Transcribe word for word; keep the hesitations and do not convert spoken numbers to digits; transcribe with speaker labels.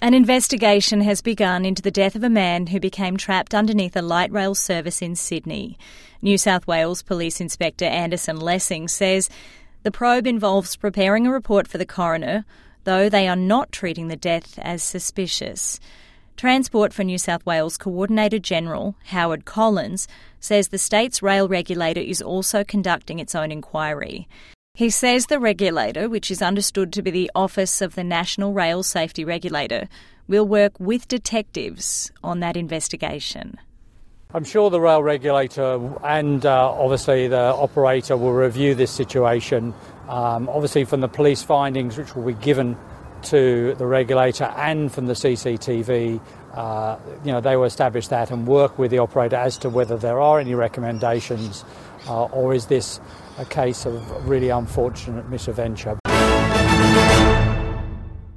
Speaker 1: An investigation has begun into the death of a man who became trapped underneath a light rail service in Sydney. New South Wales Police Inspector Anderson Lessing says the probe involves preparing a report for the coroner, though they are not treating the death as suspicious. Transport for New South Wales Coordinator General Howard Collins says the state's rail regulator is also conducting its own inquiry. He says the regulator, which is understood to be the Office of the National Rail Safety Regulator, will work with detectives on that investigation.
Speaker 2: I'm sure the rail regulator and uh, obviously the operator will review this situation, um, obviously from the police findings which will be given to the regulator and from the C C T V. Uh, you know, they will establish that and work with the operator as to whether there are any recommendations uh, or is this a case of really unfortunate misadventure.